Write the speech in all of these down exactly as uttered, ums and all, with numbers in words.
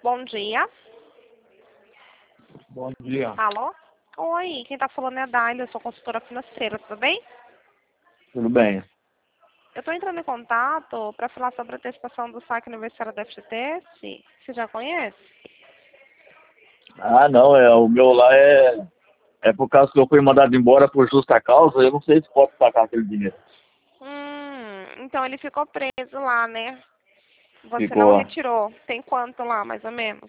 Bom dia. Bom dia. Alô? Oi, quem tá falando é a Daila, eu sou consultora financeira, tudo bem? Tudo bem? Eu tô entrando em contato para falar sobre a antecipação do saque aniversário da F G T S. Você já conhece? Ah, não, é, o meu lá é, é por causa que eu fui mandado embora por justa causa, eu não sei se posso sacar aquele dinheiro. Hum, então ele ficou preso lá, né? Você não Ficou, retirou. Tem quanto lá, mais ou menos?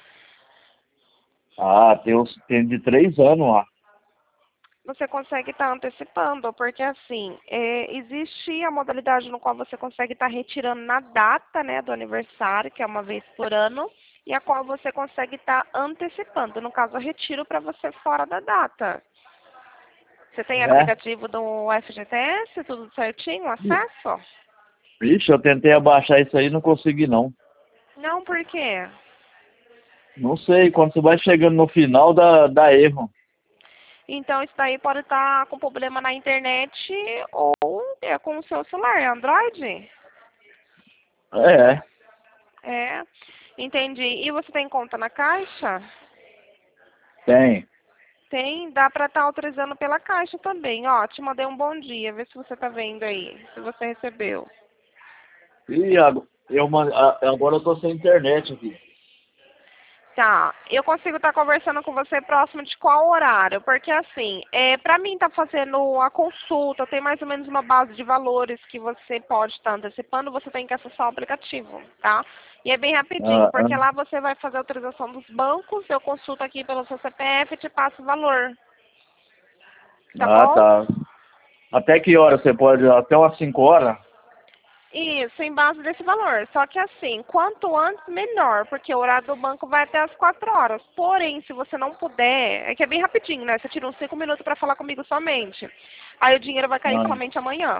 ah, tem, uns, tem de três anos lá. Você consegue estar antecipando, porque assim, é, existe a modalidade no qual você consegue estar retirando na data, né, do aniversário, que é uma vez por ano, e a qual você consegue estar antecipando, no caso, eu retiro para você fora da data. Você tem É? aplicativo do F G T S, tudo certinho, acesso? Ixi, eu tentei abaixar isso aí e não consegui não. Não, por quê? Não sei, quando você vai chegando no final dá, dá erro. Então, isso daí pode estar com problema na internet ou é com o seu celular, é Android? É, É, entendi. E você tem conta na Caixa? tem. Tem, dá para estar autorizando pela Caixa também. Ó, te mandei um bom dia, vê se você tá vendo aí, se você recebeu. E agora eu, man- a- agora eu tô sem internet aqui. Tá, eu consigo estar conversando com você próximo de qual horário? Porque assim, é, para mim estar fazendo a consulta, tem mais ou menos uma base de valores que você pode estar antecipando, você tem que acessar o aplicativo, tá? E é bem rapidinho, Ah, porque ah, lá você vai fazer a autorização dos bancos, eu consulto aqui pelo seu C P F e te passo o valor, tá ah, bom? tá. Até que hora você pode? Até umas cinco horas? Isso, em base desse valor. Só que assim, quanto antes, melhor, porque o horário do banco vai até as quatro horas. Porém, se você não puder, é que é bem rapidinho, né? Você tira uns cinco minutos para falar comigo somente. Aí o dinheiro vai cair Ah. somente amanhã.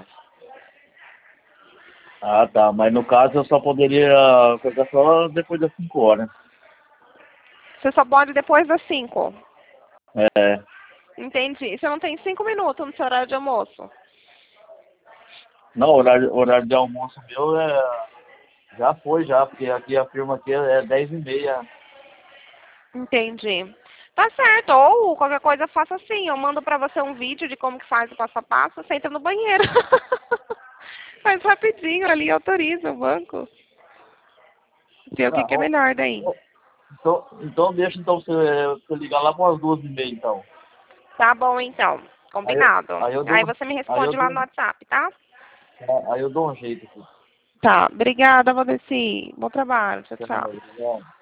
Ah, tá. Mas no caso eu só poderia coisa só depois das cinco horas. Você só pode depois das cinco. É. Entendi. Você não tem cinco minutos no seu horário de almoço. Não, horário, horário de almoço meu é, já foi já, porque aqui a firma aqui é dez e meia. Entendi. Tá certo. Ou qualquer coisa faça assim. Eu mando pra você um vídeo de como que faz o passo a passo. Você entra no banheiro. Faz rapidinho ali, autoriza o banco. Vê o que, Ah, que é ó, melhor daí. ó, então, então deixa então você, você ligar lá para as duas e meia então. Tá bom, então. Aí, eu- Combinado. aí eu Aí dou, você me aí eu responde lá dou, no WhatsApp, tá? aí eu dou um jeito aqui. Tá. Obrigada, Valdeci. Bom trabalho. Tchau, Tá, tchau. obrigado.